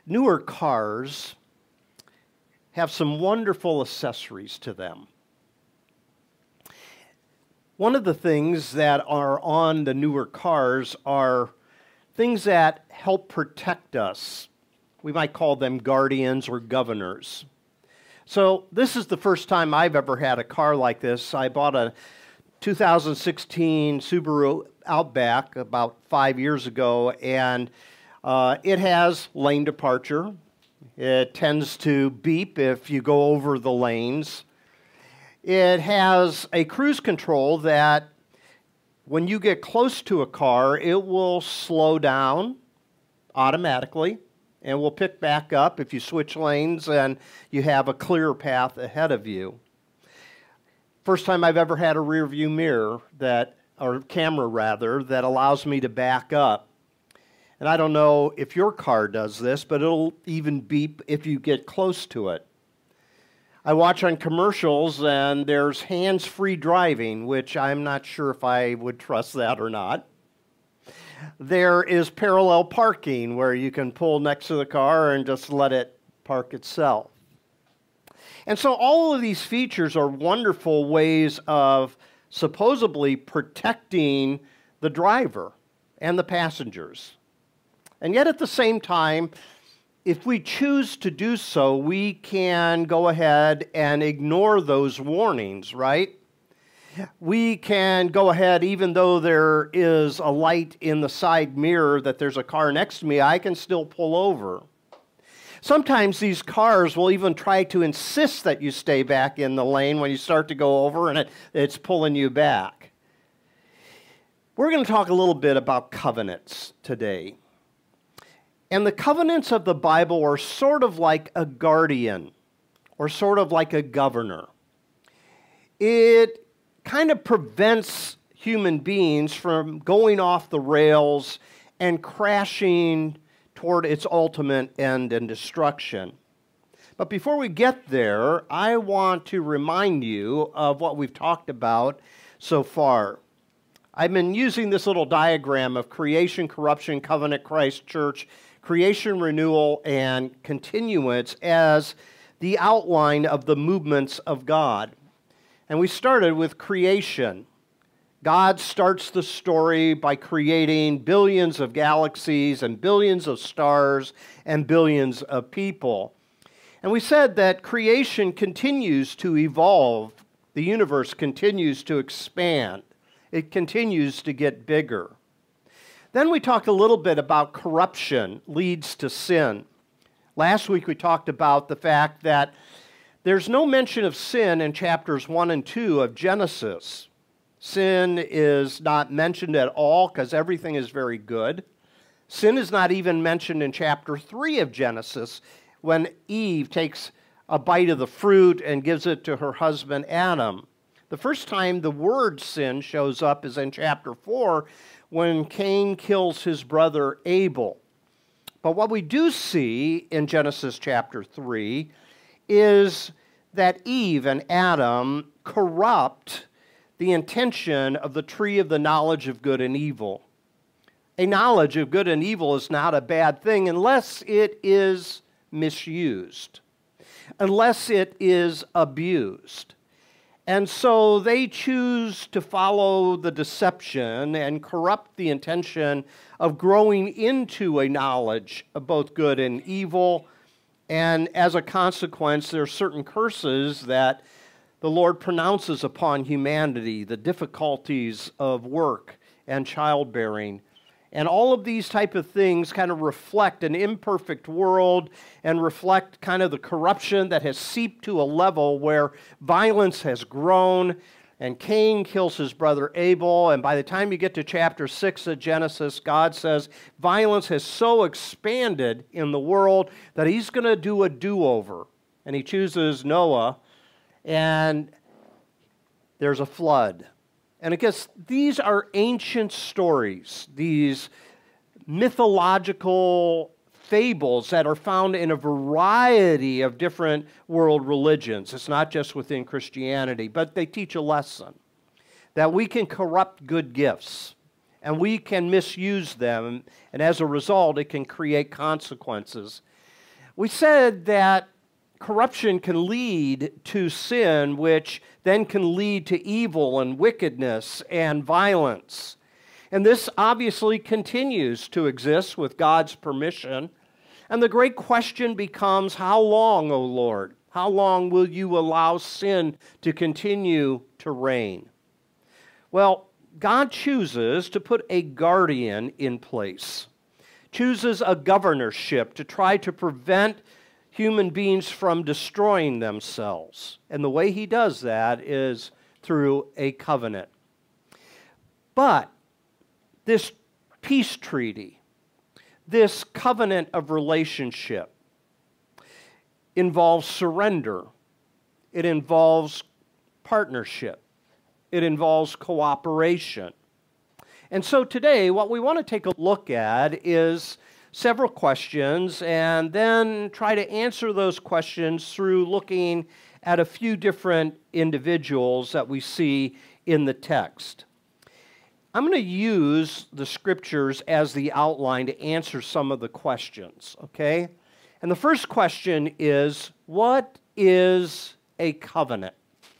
Newer cars have some wonderful accessories to them. One of the things that are on the newer cars are things that help protect us. We might call them guardians or governors. So this is the first time I've ever had a car like this. I bought a 2016 Subaru Outback about 5 years ago, and it has lane departure. It tends to beep if you go over the lanes. It has a cruise control that when you get close to a car, it will slow down automatically and will pick back up if you switch lanes and you have a clear path ahead of you. First time I've ever had a rear view mirror or camera rather, that allows me to back up. And I don't know if your car does this, but it'll even beep if you get close to it. I watch on commercials and there's hands-free driving, which I'm not sure if I would trust that or not. There is parallel parking where you can pull next to the car and just let it park itself. And so all of these features are wonderful ways of supposedly protecting the driver and the passengers. And yet at the same time, if we choose to do so, we can go ahead and ignore those warnings, right? We can go ahead, even though there is a light in the side mirror that there's a car next to me, I can still pull over. Sometimes these cars will even try to insist that you stay back in the lane when you start to go over and it's pulling you back. We're going to talk a little bit about covenants today. And the covenants of the Bible are sort of like a guardian or sort of like a governor. It kind of prevents human beings from going off the rails and crashing toward its ultimate end and destruction. But before we get there, I want to remind you of what we've talked about so far. I've been using this little diagram of creation, corruption, covenant, Christ, church, creation, renewal, and continuance as the outline of the movements of God. And we started with creation. God starts the story by creating billions of galaxies and billions of stars and billions of people. And we said that creation continues to evolve. The universe continues to expand. It continues to get bigger. Then we talked a little bit about corruption leads to sin. Last week we talked about the fact that there's no mention of sin in chapters 1 and 2 of Genesis. Sin is not mentioned at all because everything is very good. Sin is not even mentioned in chapter 3 of Genesis when Eve takes a bite of the fruit and gives it to her husband Adam. The first time the word sin shows up is in chapter 4 when Cain kills his brother Abel. But what we do see in Genesis chapter 3 is that Eve and Adam corrupt the intention of the tree of the knowledge of good and evil. A knowledge of good and evil is not a bad thing unless it is misused, unless it is abused. And so they choose to follow the deception and corrupt the intention of growing into a knowledge of both good and evil. And as a consequence, there are certain curses that the Lord pronounces upon humanity, the difficulties of work and childbearing. And all of these type of things kind of reflect an imperfect world and reflect kind of the corruption that has seeped to a level where violence has grown, and Cain kills his brother Abel, and by the time you get to chapter 6 of Genesis, God says violence has so expanded in the world that he's going to do a do-over. And he chooses Noah, and there's a flood. And I guess these are ancient stories, these mythological fables that are found in a variety of different world religions. It's not just within Christianity, but they teach a lesson that we can corrupt good gifts and we can misuse them, and as a result, it can create consequences. We said that corruption can lead to sin, which then can lead to evil and wickedness and violence. And this obviously continues to exist with God's permission. And the great question becomes, how long, O Lord? How long will you allow sin to continue to reign? Well, God chooses to put a guardian in place, chooses a governorship to try to prevent human beings from destroying themselves. And the way he does that is through a covenant. But this peace treaty, this covenant of relationship, involves surrender. It involves partnership. It involves cooperation. And so today, what we want to take a look at is several questions and then try to answer those questions through looking at a few different individuals that we see in the text. I'm going to use the scriptures as the outline to answer some of the questions, okay? And the first question is, what is a covenant?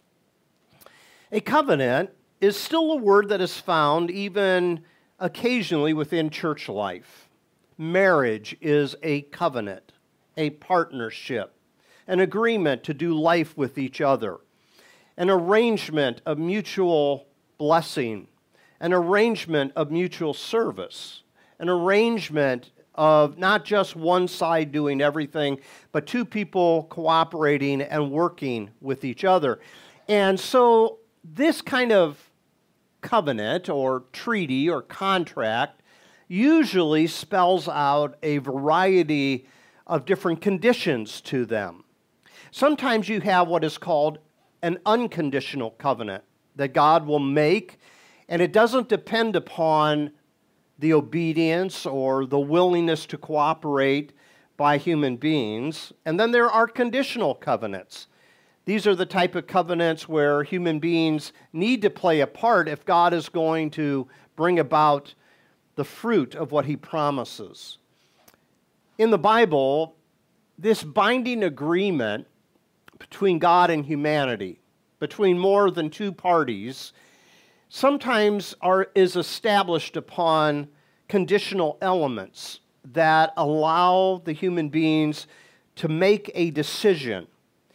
A covenant is still a word that is found even occasionally within church life. Marriage is a covenant, a partnership, an agreement to do life with each other, an arrangement of mutual blessing, an arrangement of mutual service, an arrangement of not just one side doing everything, but two people cooperating and working with each other. And so this kind of covenant or treaty or contract usually spells out a variety of different conditions to them. Sometimes you have what is called an unconditional covenant that God will make, and it doesn't depend upon the obedience or the willingness to cooperate by human beings. And then there are conditional covenants. These are the type of covenants where human beings need to play a part if God is going to bring about the fruit of what he promises. In the Bible, this binding agreement between God and humanity, between more than two parties, sometimes is established upon conditional elements that allow the human beings to make a decision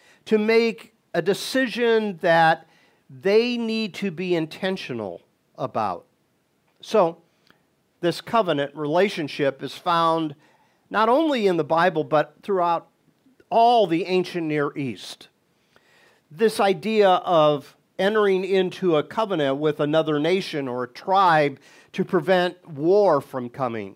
that they need to be intentional about. So, this covenant relationship is found not only in the Bible, but throughout all the ancient Near East. This idea of entering into a covenant with another nation or a tribe to prevent war from coming.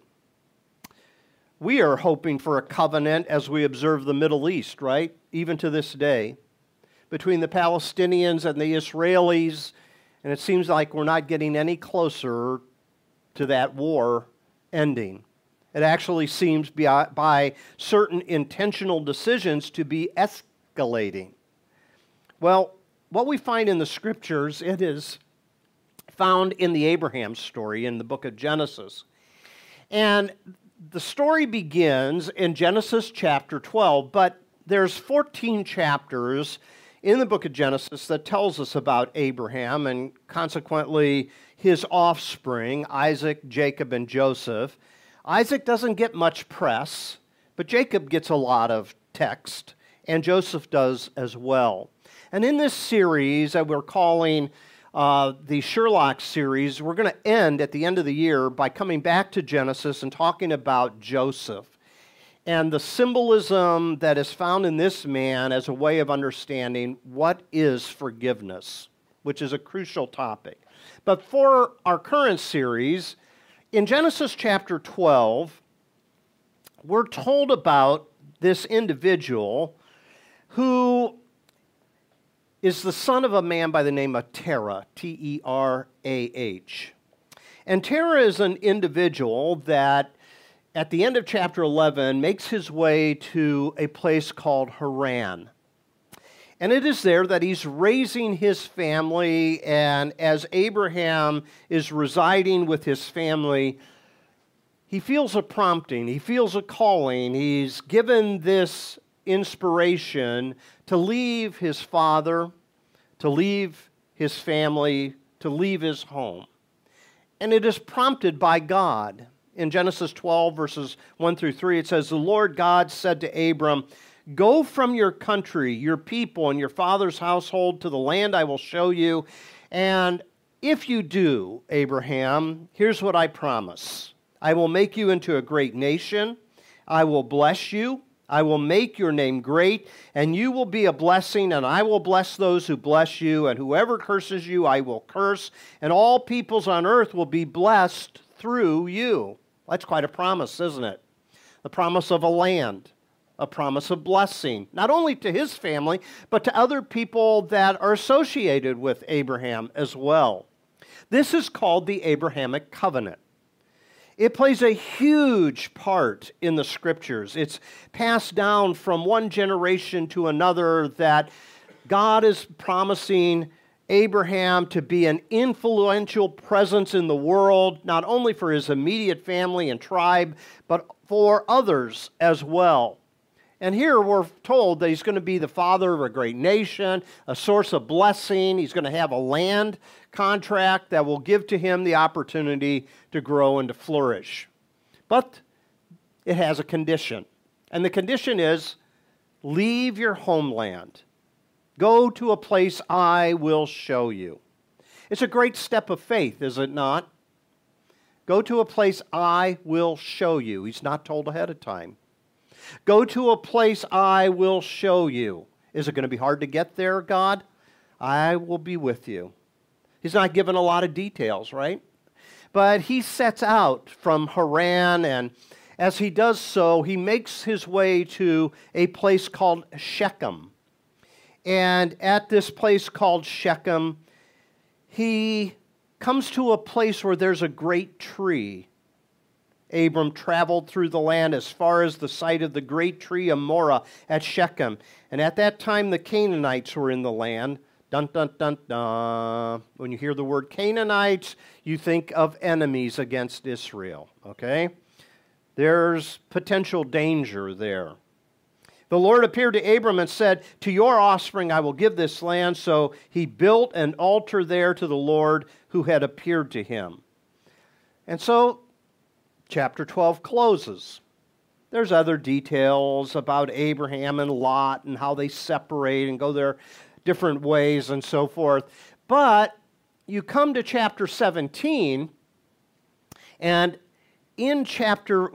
We are hoping for a covenant as we observe the Middle East, right? Even to this day, between the Palestinians and the Israelis, and it seems like we're not getting any closer to that war ending. It actually seems by certain intentional decisions to be escalating. Well, what we find in the scriptures, it is found in the Abraham story in the book of Genesis. And the story begins in Genesis chapter 12, but there's 14 chapters in the book of Genesis that tells us about Abraham and consequently his offspring, Isaac, Jacob, and Joseph. Isaac doesn't get much press, but Jacob gets a lot of text, and Joseph does as well. And in this series that we're calling the Sherlock series, we're going to end at the end of the year by coming back to Genesis and talking about Joseph and the symbolism that is found in this man as a way of understanding what is forgiveness, which is a crucial topic. But for our current series, in Genesis chapter 12, we're told about this individual who is the son of a man by the name of Terah, T-E-R-A-H. And Terah is an individual that at the end of chapter 11 makes his way to a place called Haran. And it is there that he's raising his family, and as Abraham is residing with his family, he feels a prompting, he feels a calling, he's given this inspiration to leave his father, to leave his family, to leave his home. And it is prompted by God. In Genesis 12, verses 1 through 3, it says, "The Lord God said to Abram, 'Go from your country, your people, and your father's household to the land I will show you. And if you do, Abraham, here's what I promise. I will make you into a great nation. I will bless you. I will make your name great, and you will be a blessing, and I will bless those who bless you, and whoever curses you I will curse, and all peoples on earth will be blessed through you.'" That's quite a promise, isn't it? The promise of a land, a promise of blessing, not only to his family, but to other people that are associated with Abraham as well. This is called the Abrahamic covenant. It plays a huge part in the Scriptures. It's passed down from one generation to another that God is promising Abraham to be an influential presence in the world, not only for his immediate family and tribe, but for others as well. And here we're told that he's going to be the father of a great nation, a source of blessing. He's going to have a land contract that will give to him the opportunity to grow and to flourish. But it has a condition. And the condition is, leave your homeland. Go to a place I will show you. It's a great step of faith, is it not? Go to a place I will show you. He's not told ahead of time. Go to a place I will show you. Is it going to be hard to get there, God? I will be with you. He's not given a lot of details, right? But he sets out from Haran, and as he does so, he makes his way to a place called Shechem. And at this place called Shechem, he comes to a place where there's a great tree. Abram traveled through the land as far as the site of the great tree of Moreh at Shechem. And at that time, the Canaanites were in the land. Dun, dun, dun, dun. When you hear the word Canaanites, you think of enemies against Israel, okay? There's potential danger there. The Lord appeared to Abram and said, "To your offspring I will give this land." So he built an altar there to the Lord who had appeared to him. And so chapter 12 closes. There's other details about Abraham and Lot and how they separate and go their different ways and so forth. But you come to chapter 17, and in chapter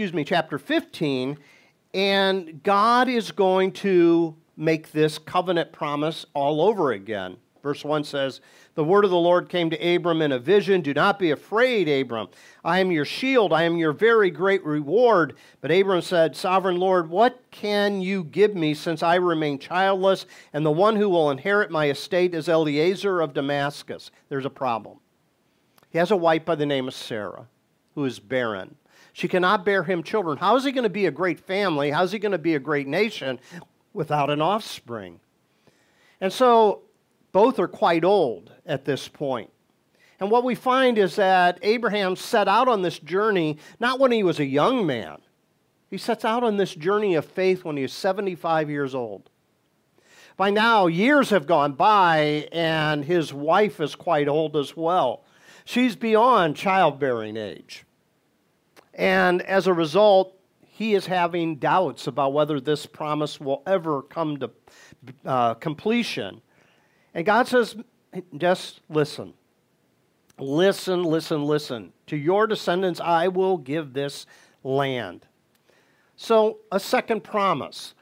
15, and God is going to make this covenant promise all over again. Verse 1 says, "The word of the Lord came to Abram in a vision. 'Do not be afraid, Abram. I am your shield. I am your very great reward.' But Abram said, 'Sovereign Lord, what can you give me since I remain childless, and the one who will inherit my estate is Eliezer of Damascus?'" There's a problem. He has a wife by the name of Sarah, who is barren. She cannot bear him children. How is he going to be a great family? How is he going to be a great nation without an offspring? And so both are quite old at this point. And what we find is that Abraham set out on this journey not when he was a young man. He sets out on this journey of faith when he is 75 years old. By now, years have gone by, and his wife is quite old as well. She's beyond childbearing age. And as a result, he is having doubts about whether this promise will ever come to completion. And God says, just listen. Listen, listen, listen. To your descendants I will give this land. So, a second promise.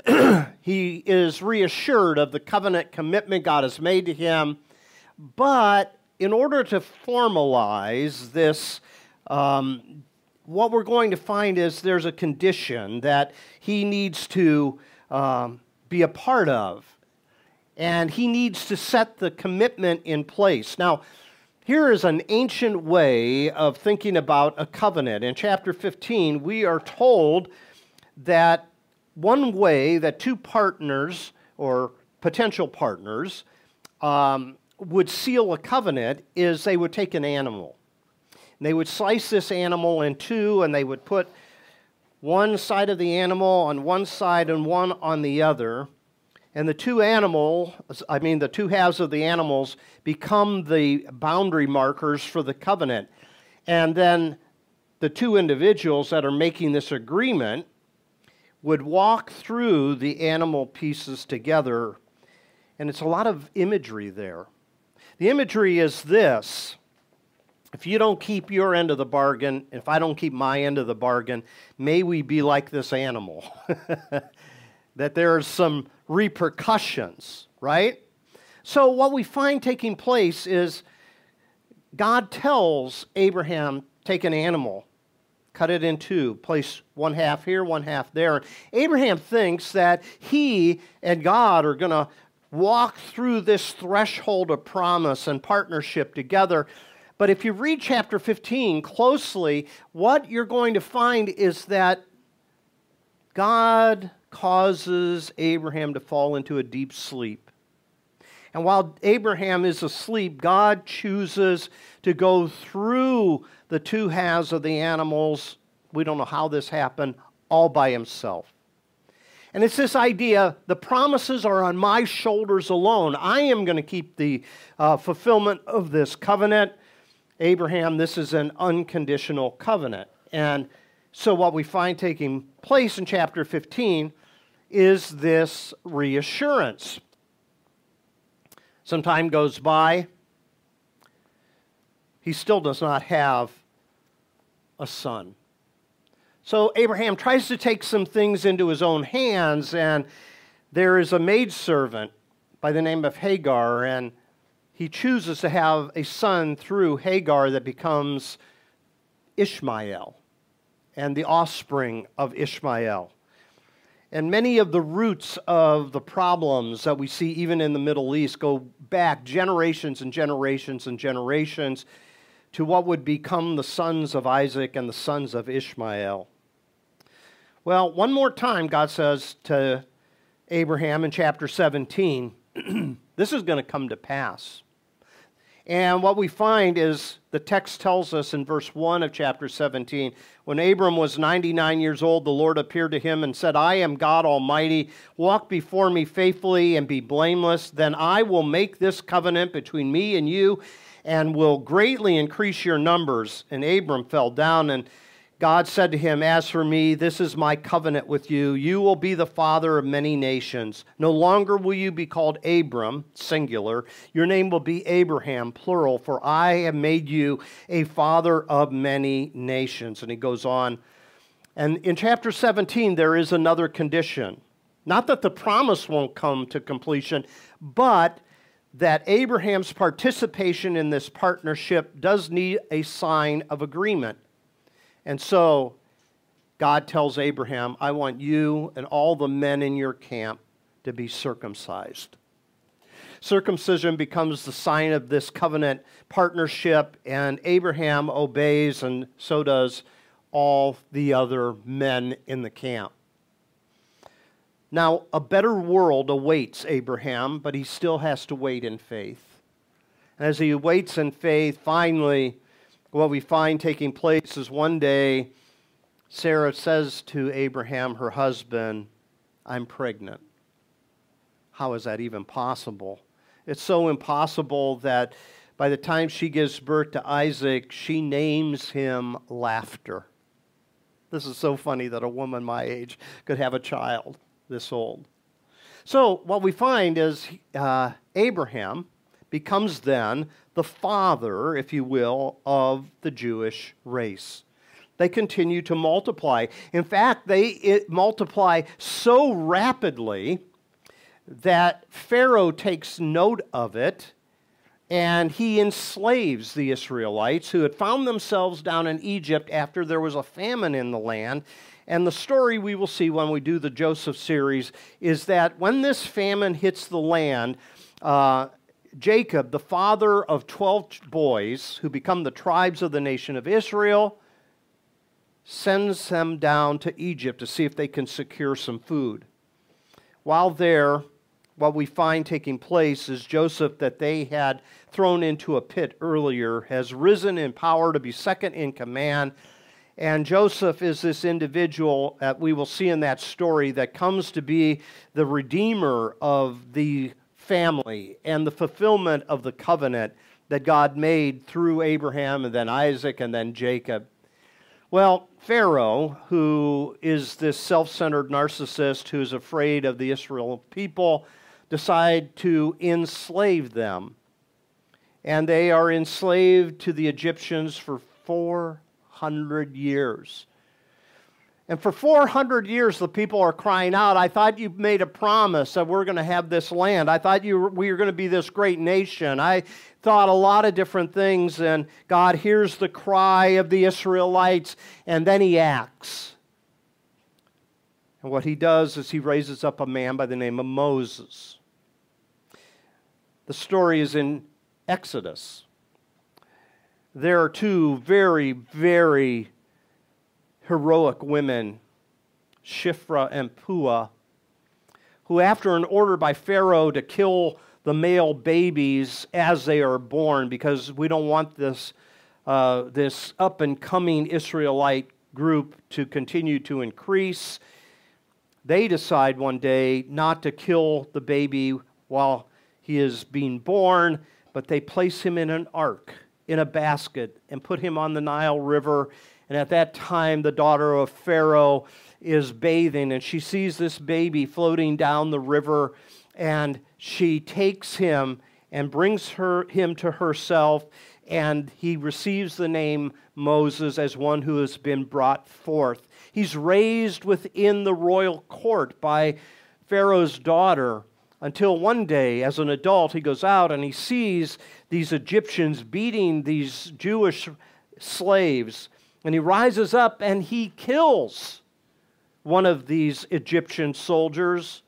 He is reassured of the covenant commitment God has made to him. But in order to formalize this, what we're going to find is there's a condition that he needs to be a part of. And he needs to set the commitment in place. Now, here is an ancient way of thinking about a covenant. In chapter 15, we are told that one way that two partners or potential partners would seal a covenant is they would take an animal. And they would slice this animal in two, and they would put one side of the animal on one side and one on the other. And the two halves of the animals become the boundary markers for the covenant. And then the two individuals that are making this agreement would walk through the animal pieces together. And it's a lot of imagery there. The imagery is this: if you don't keep your end of the bargain, if I don't keep my end of the bargain, may we be like this animal. That there's some repercussions, right? So what we find taking place is God tells Abraham, take an animal, cut it in two, place one half here, one half there. Abraham thinks that he and God are going to walk through this threshold of promise and partnership together. But if you read chapter 15 closely, what you're going to find is that God causes Abraham to fall into a deep sleep. And while Abraham is asleep, God chooses to go through the two halves of the animals, we don't know how this happened, all by himself. And it's this idea, the promises are on my shoulders alone. I am going to keep the fulfillment of this covenant. Abraham, this is an unconditional covenant. And so what we find taking place in chapter 15 is this reassurance. Some time goes by. He still does not have a son. So Abraham tries to take some things into his own hands, and there is a maidservant by the name of Hagar, and he chooses to have a son through Hagar that becomes Ishmael and the offspring of Ishmael. And many of the roots of the problems that we see even in the Middle East go back generations and generations and generations to what would become the sons of Isaac and the sons of Ishmael. Well, one more time, God says to Abraham in chapter 17, this is going to come to pass. And what we find is the text tells us in verse 1 of chapter 17, when Abram was 99 years old, the Lord appeared to him and said, I am God Almighty. Walk before me faithfully and be blameless. Then I will make this covenant between me and you and will greatly increase your numbers. And Abram fell down, and God said to him, as for me, this is my covenant with you. You will be the father of many nations. No longer will you be called Abram, singular. Your name will be Abraham, plural, for I have made you a father of many nations. And he goes on. And in chapter 17, there is another condition. Not that the promise won't come to completion, but that Abraham's participation in this partnership does need a sign of agreement. And so God tells Abraham, I want you and all the men in your camp to be circumcised. Circumcision becomes the sign of this covenant partnership, and Abraham obeys, and so does all the other men in the camp. Now, a better world awaits Abraham, but he still has to wait in faith. And as he waits in faith, finally, what we find taking place is one day, Sarah says to Abraham, her husband, I'm pregnant. How is that even possible? It's so impossible that by the time she gives birth to Isaac, she names him Laughter. This is so funny that a woman my age could have a child this old. So what we find is Abraham becomes then the father, if you will, of the Jewish race. They continue to multiply. In fact, they multiply so rapidly that Pharaoh takes note of it, and he enslaves the Israelites who had found themselves down in Egypt after there was a famine in the land. And the story we will see when we do the Joseph series is that when this famine hits the land, Jacob, the father of 12 boys who become the tribes of the nation of Israel, sends them down to Egypt to see if they can secure some food. While there, what we find taking place is Joseph, that they had thrown into a pit earlier, has risen in power to be second in command. And Joseph is this individual that we will see in that story that comes to be the redeemer of the family and the fulfillment of the covenant that God made through Abraham and then Isaac and then Jacob. Well, Pharaoh, who is this self-centered narcissist who's afraid of the Israel people, decide to enslave them. And they are enslaved to the Egyptians for 400 years. And for 400 years, the people are crying out, I thought you made a promise that we're going to have this land. I thought we were going to be this great nation. I thought a lot of different things, and God hears the cry of the Israelites, and then he acts. And what he does is he raises up a man by the name of Moses. The story is in Exodus. There are two very, very heroic women, Shiphrah and Puah, who after an order by Pharaoh to kill the male babies as they are born, because we don't want this up-and-coming Israelite group to continue to increase, they decide one day not to kill the baby while he is being born, but they place him in an ark, in a basket, and put him on the Nile River. And at that time, the daughter of Pharaoh is bathing, and she sees this baby floating down the river, and she takes him and brings him to herself, and he receives the name Moses as one who has been brought forth. He's raised within the royal court by Pharaoh's daughter until one day, as an adult, he goes out and he sees these Egyptians beating these Jewish slaves. And he rises up and he kills one of these Egyptian soldiers.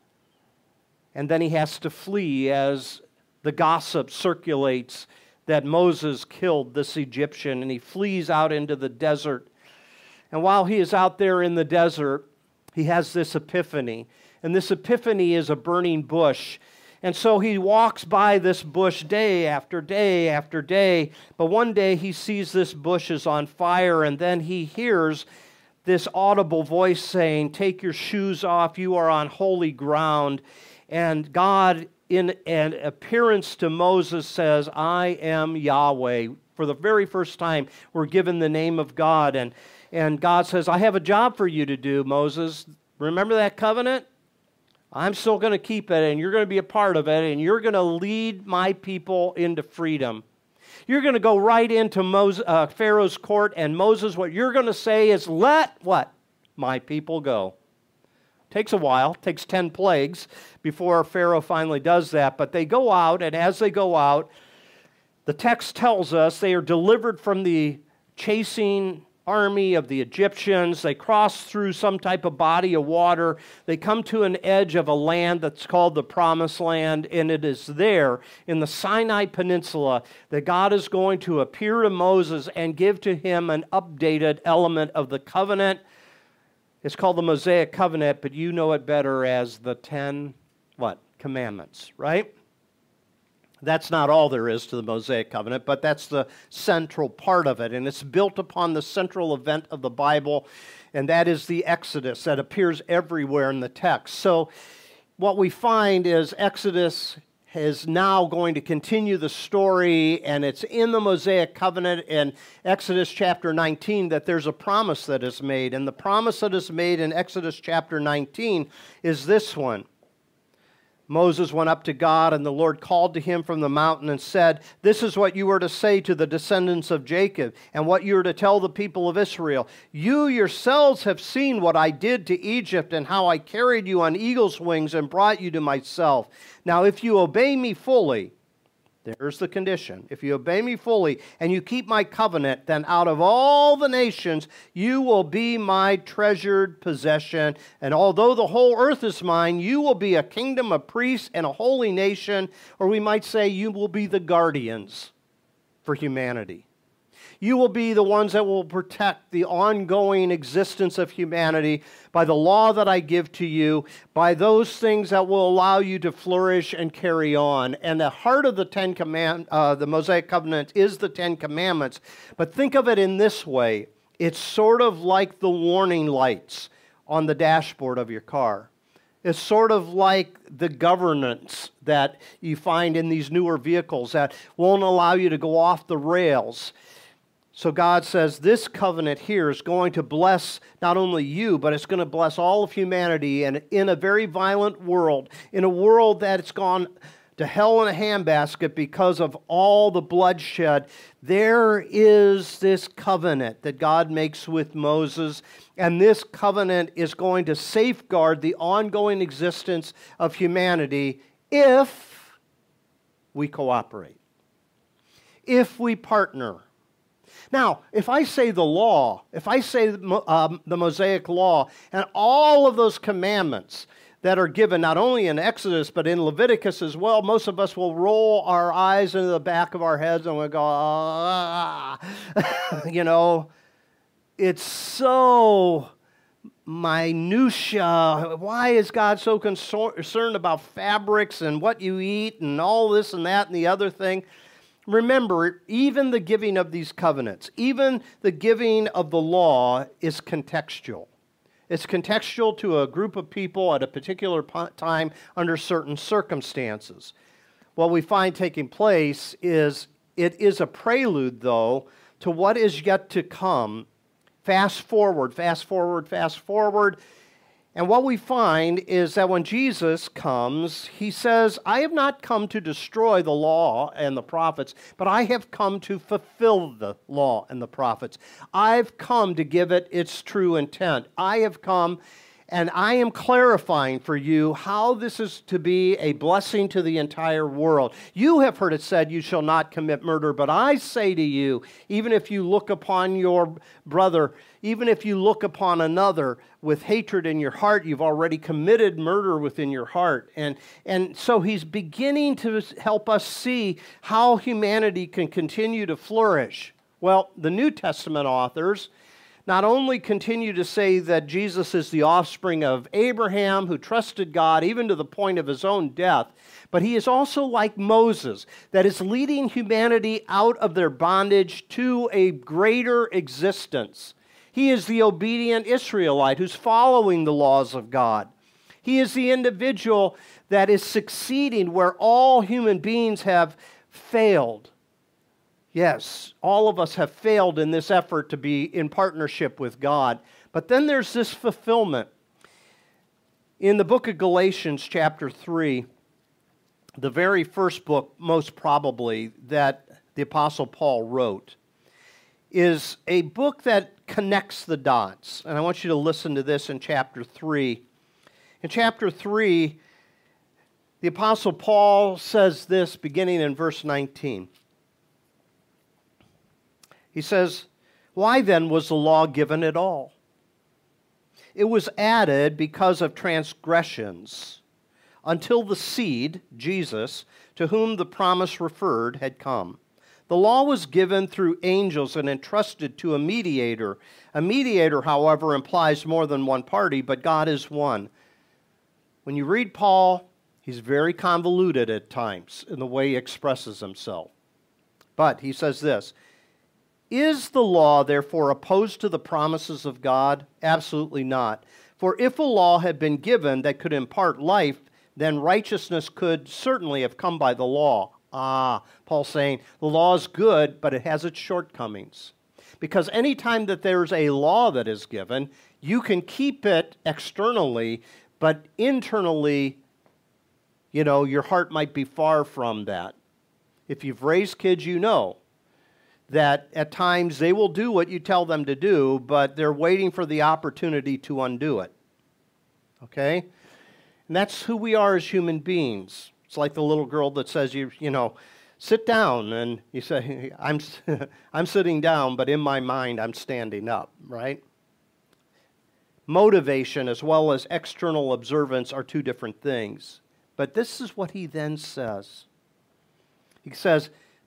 And then he has to flee as the gossip circulates that Moses killed this Egyptian. And he flees out into the desert. And while he is out there in the desert, he has this epiphany. And this epiphany is a burning bush. And so he walks by this bush day after day after day. But one day he sees this bush is on fire, and then he hears this audible voice saying, "Take your shoes off, you are on holy ground." And God, in an appearance to Moses, says, "I am Yahweh." For the very first time, we're given the name of God. And God says, "I have a job for you to do, Moses. Remember that covenant? I'm still going to keep it, and you're going to be a part of it, and you're going to lead my people into freedom. You're going to go right into Pharaoh's court, and Moses, what you're going to say is, let what? My people go." Takes a while, takes 10 plagues before Pharaoh finally does that, but they go out, and as they go out, the text tells us they are delivered from the chasing army of the Egyptians. They cross through some type of body of water. They come to an edge of a land that's called the Promised Land, and it is there in the Sinai Peninsula that God is going to appear to Moses and give to him an updated element of the covenant. It's called the Mosaic Covenant, but you know it better as the 10, Commandments, right? That's not all there is to the Mosaic Covenant, but that's the central part of it. And it's built upon the central event of the Bible, and that is the Exodus that appears everywhere in the text. So what we find is Exodus is now going to continue the story, and it's in the Mosaic Covenant in Exodus chapter 19 that there's a promise that is made. And the promise that is made in Exodus chapter 19 is this one. Moses went up to God, and the Lord called to him from the mountain and said, "This is what you are to say to the descendants of Jacob, and what you are to tell the people of Israel. You yourselves have seen what I did to Egypt, and how I carried you on eagle's wings and brought you to myself. Now if you obey me fully," there's the condition, "if you obey me fully and you keep my covenant, then out of all the nations you will be my treasured possession. And although the whole earth is mine, you will be a kingdom of priests and a holy nation," or we might say you will be the guardians for humanity. You will be the ones that will protect the ongoing existence of humanity by the law that I give to you, by those things that will allow you to flourish and carry on. And the heart of the Mosaic Covenant is the Ten Commandments. But think of it in this way. It's sort of like the warning lights on the dashboard of your car. It's sort of like the governance that you find in these newer vehicles that won't allow you to go off the rails. So God says this covenant here is going to bless not only you, but it's going to bless all of humanity. And in a very violent world, in a world that it's gone to hell in a handbasket because of all the bloodshed, there is this covenant that God makes with Moses, and this covenant is going to safeguard the ongoing existence of humanity if we cooperate, if we partner. Now, if I say the law, if I say the Mosaic law, and all of those commandments that are given not only in Exodus but in Leviticus as well, most of us will roll our eyes into the back of our heads and we'll go, ah. You know, it's so minutia. Why is God so concerned about fabrics and what you eat and all this and that and the other thing? Remember, even the giving of these covenants, even the giving of the law is contextual. It's contextual to a group of people at a particular time under certain circumstances. What we find taking place is it is a prelude, though, to what is yet to come. Fast forward, fast forward, fast forward. And what we find is that when Jesus comes, he says, I have not come to destroy the law and the prophets, but I have come to fulfill the law and the prophets. I've come to give it its true intent. I have come and I am clarifying for you how this is to be a blessing to the entire world. You have heard it said, you shall not commit murder, but I say to you, even if you look upon your brother, even if you look upon another with hatred in your heart, you've already committed murder within your heart. And so he's beginning to help us see how humanity can continue to flourish. Well, the New Testament authors not only continue to say that Jesus is the offspring of Abraham who trusted God even to the point of his own death, but he is also like Moses, that is leading humanity out of their bondage to a greater existence. He is the obedient Israelite who's following the laws of God. He is the individual that is succeeding where all human beings have failed. Yes, all of us have failed in this effort to be in partnership with God. But then there's this fulfillment. In the book of Galatians, chapter 3, the very first book, most probably, that the Apostle Paul wrote, is a book that connects the dots. And I want you to listen to this in chapter 3. In chapter 3, the Apostle Paul says this beginning in verse 19. He says, why then was the law given at all? It was added because of transgressions until the seed, Jesus, to whom the promise referred, had come. The law was given through angels and entrusted to a mediator. A mediator, however, implies more than one party, but God is one. When you read Paul, he's very convoluted at times in the way he expresses himself. But he says this, is the law therefore opposed to the promises of God? Absolutely not. For if a law had been given that could impart life, then righteousness could certainly have come by the law. Paul's saying the law is good, but it has its shortcomings. Because any time that there's a law that is given, you can keep it externally, but internally, your heart might be far from that. If you've raised kids, you know that at times they will do what you tell them to do, but they're waiting for the opportunity to undo it. Okay? And that's who we are as human beings. It's like the little girl that says, sit down, and you say, I'm sitting down, but in my mind I'm standing up, right? Motivation as well as external observance are two different things. But this is what he then says. He says,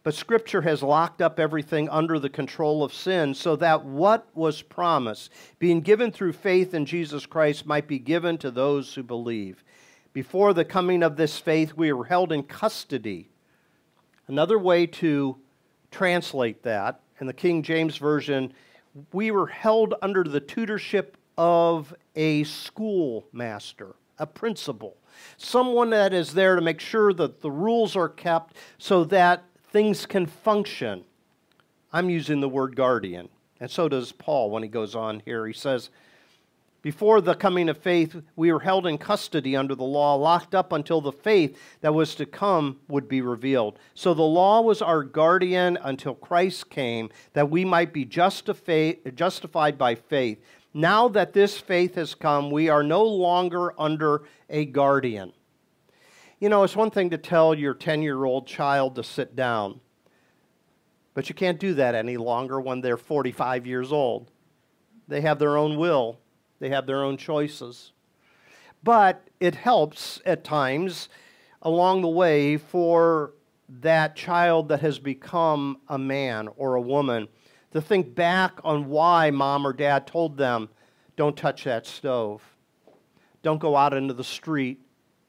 But Scripture has locked up everything under the control of sin so that what was promised, being given through faith in Jesus Christ, might be given to those who believe. Before the coming of this faith, we were held in custody. Another way to translate that, in the King James Version, we were held under the tutorship of a schoolmaster, a principal, someone that is there to make sure that the rules are kept so that things can function. I'm using the word guardian, and so does Paul when he goes on here. He says, before the coming of faith, we were held in custody under the law, locked up until the faith that was to come would be revealed. So the law was our guardian until Christ came, that we might be justified by faith. Now that this faith has come, we are no longer under a guardian. You know, it's one thing to tell your 10-year-old child to sit down, but you can't do that any longer when they're 45 years old. They have their own will. They have their own choices. But it helps at times along the way for that child that has become a man or a woman to think back on why mom or dad told them, don't touch that stove. Don't go out into the street.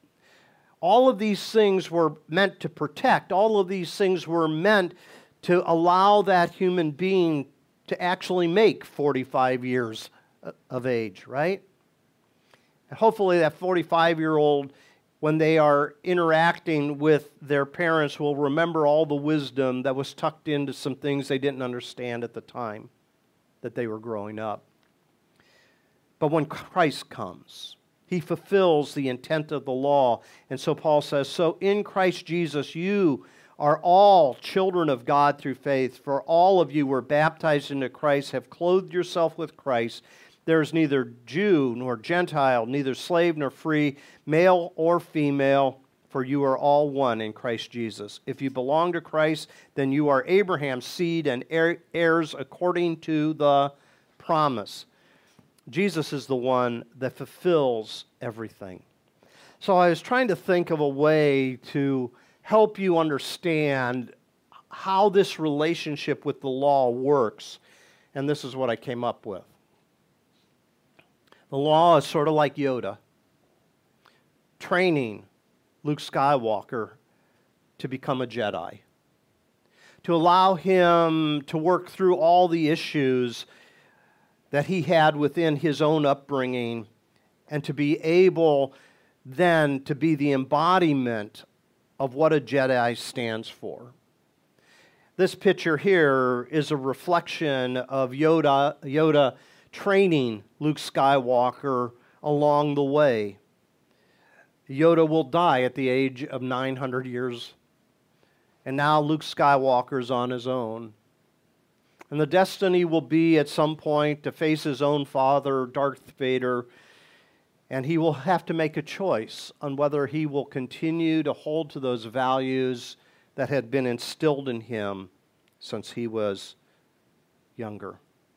All of these things were meant to protect. All of these things were meant to allow that human being to actually make 45 years of age, right? And hopefully that 45-year-old, when they are interacting with their parents, will remember all the wisdom that was tucked into some things they didn't understand at the time that they were growing up. But when Christ comes, He fulfills the intent of the law. And so Paul says, so in Christ Jesus you are all children of God through faith. For all of you were baptized into Christ, have clothed yourself with Christ. There is neither Jew nor Gentile, neither slave nor free, male or female, for you are all one in Christ Jesus. If you belong to Christ, then you are Abraham's seed and heirs according to the promise. Jesus is the one that fulfills everything. So I was trying to think of a way to help you understand how this relationship with the law works, and this is what I came up with. The law is sort of like Yoda, training Luke Skywalker to become a Jedi, to allow him to work through all the issues that he had within his own upbringing, and to be able then to be the embodiment of what a Jedi stands for. This picture here is a reflection of Yoda training Luke Skywalker along the way. Yoda will die at the age of 900 years, and now Luke Skywalker's on his own. And the destiny will be at some point to face his own father, Darth Vader, and he will have to make a choice on whether he will continue to hold to those values that had been instilled in him since he was younger.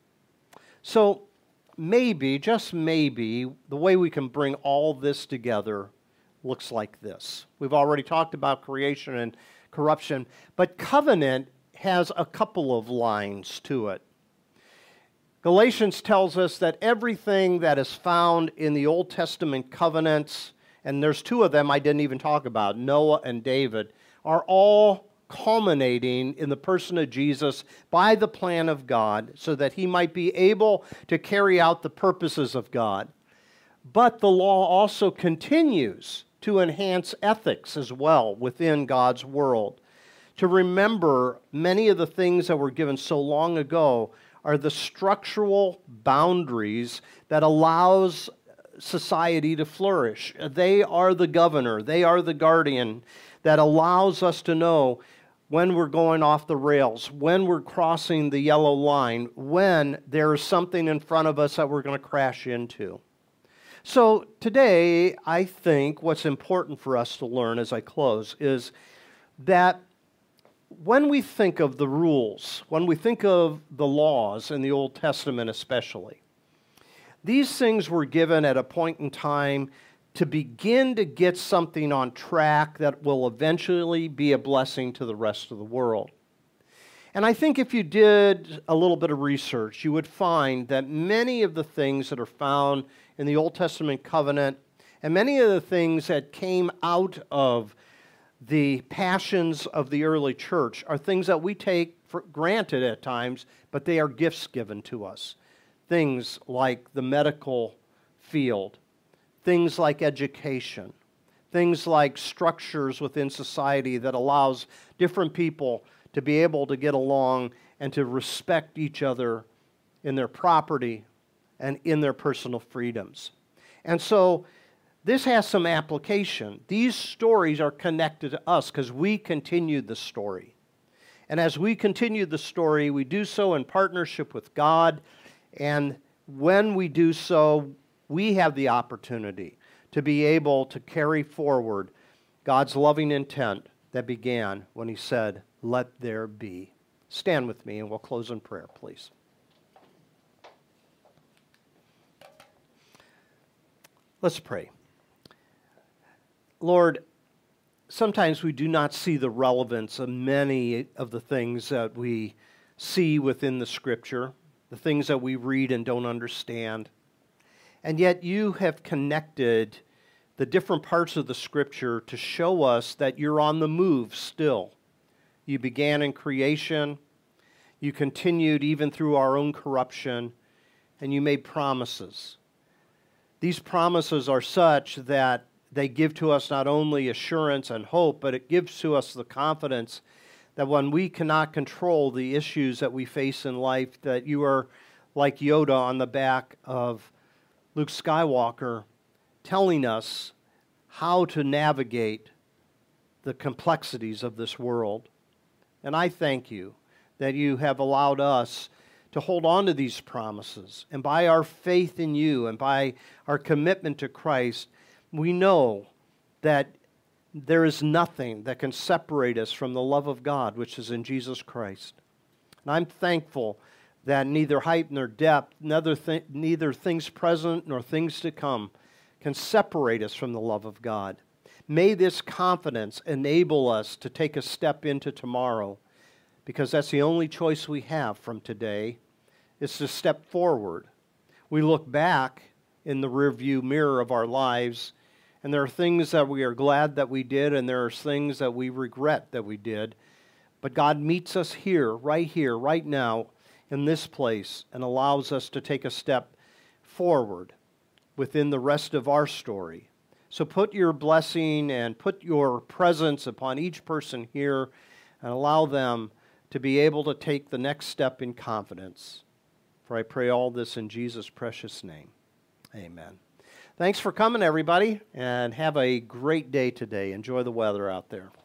So maybe, just maybe, the way we can bring all this together looks like this. We've already talked about creation and corruption, but covenant has a couple of lines to it. Galatians tells us that everything that is found in the Old Testament covenants, and there's two of them I didn't even talk about, Noah and David, are all culminating in the person of Jesus by the plan of God so that he might be able to carry out the purposes of God. But the law also continues to enhance ethics as well within God's world. To remember many of the things that were given so long ago are the structural boundaries that allows society to flourish. They are the governor, they are the guardian that allows us to know when we're going off the rails, when we're crossing the yellow line, when there is something in front of us that we're going to crash into. So today, I think what's important for us to learn as I close is that when we think of the rules, when we think of the laws in the Old Testament especially, these things were given at a point in time to begin to get something on track that will eventually be a blessing to the rest of the world. And I think if you did a little bit of research, you would find that many of the things that are found in the Old Testament covenant and many of the things that came out of the passions of the early church are things that we take for granted at times, but they are gifts given to us. Things like the medical field, things like education, things like structures within society that allows different people to be able to get along and to respect each other in their property and in their personal freedoms. And so this has some application. These stories are connected to us because we continued the story. And as we continue the story, we do so in partnership with God. And when we do so, we have the opportunity to be able to carry forward God's loving intent that began when He said, "Let there be." Stand with me and we'll close in prayer, please. Let's pray. Lord, sometimes we do not see the relevance of many of the things that we see within the Scripture, the things that we read and don't understand. And yet you have connected the different parts of the Scripture to show us that you're on the move still. You began in creation, you continued even through our own corruption, and you made promises. These promises are such that they give to us not only assurance and hope, but it gives to us the confidence that when we cannot control the issues that we face in life, that you are like Yoda on the back of Luke Skywalker, telling us how to navigate the complexities of this world. And I thank you that you have allowed us to hold on to these promises. And by our faith in you and by our commitment to Christ, we know that there is nothing that can separate us from the love of God, which is in Jesus Christ. And I'm thankful that neither height nor depth, neither things present nor things to come, can separate us from the love of God. May this confidence enable us to take a step into tomorrow, because that's the only choice we have from today, is to step forward. We look back in the rearview mirror of our lives, and there are things that we are glad that we did, and there are things that we regret that we did. But God meets us here, right now, in this place, and allows us to take a step forward within the rest of our story. So put your blessing and put your presence upon each person here, and allow them to be able to take the next step in confidence. For I pray all this in Jesus' precious name. Amen. Thanks for coming, everybody, and have a great day today. Enjoy the weather out there.